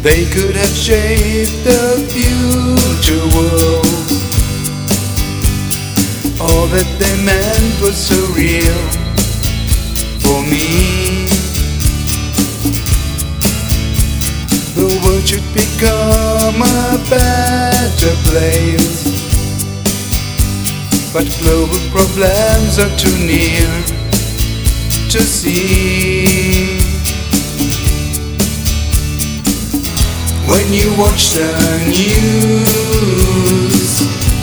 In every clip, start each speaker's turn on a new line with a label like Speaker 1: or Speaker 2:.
Speaker 1: They could have shaped the future world. All that they meant was so real for me. The world should become a better place, but global problems are too near to see. When you watch the news,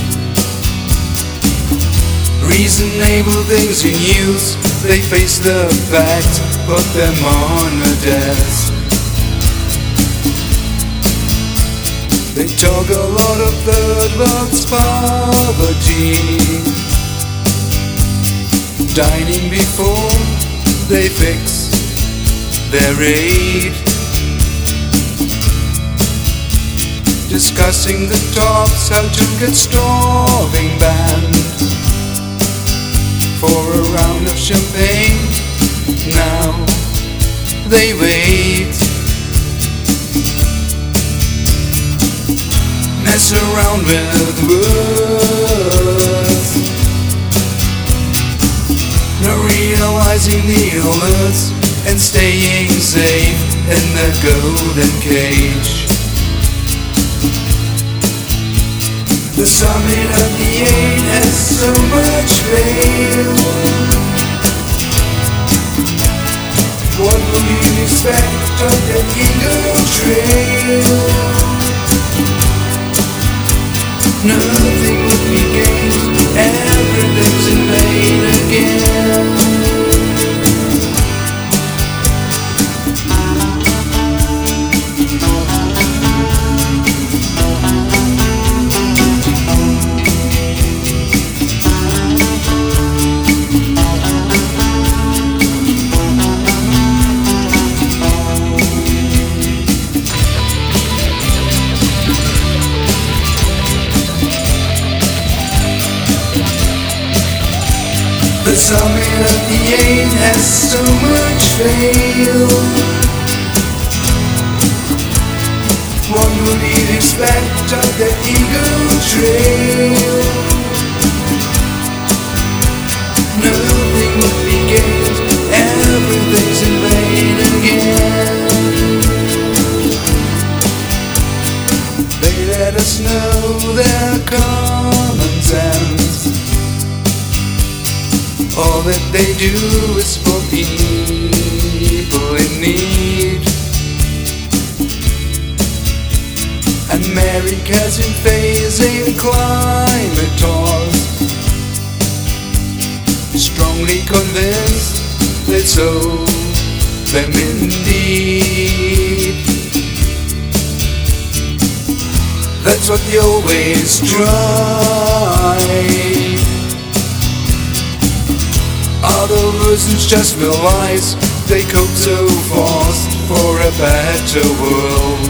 Speaker 1: reasonable things in use, they face the facts, put them on a desk. They talk a lot of third world's poverty, dining before they fix their aid, discussing the talks how to get starving banned for a round of champagne. Now they wait, mess around with words, not realizing the alerts and staying safe in the golden cage. The summit of the eight has so much failed. What will you expect of the Eagle Trail? Nothing will be gained, everything's in vain again. The summit of the eight has so much failed. What would you expect of the Eagle Trail? Nothing would be gained, everything's in vain again. They let us know their common sense. All that they do is for people in need. America's in phasing climate talks, strongly convinced that so them indeed. That's what they always try. Other versions just realize they cope so fast for a better world.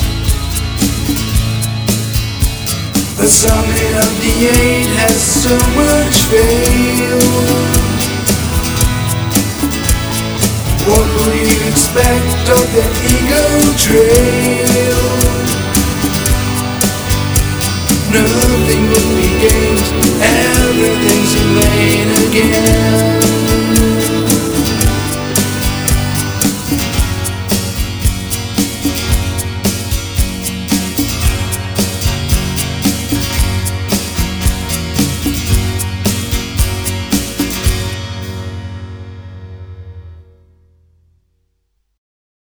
Speaker 1: The summit of the eight has so much failed. What will you expect of the Eagle Trail? Nothing will be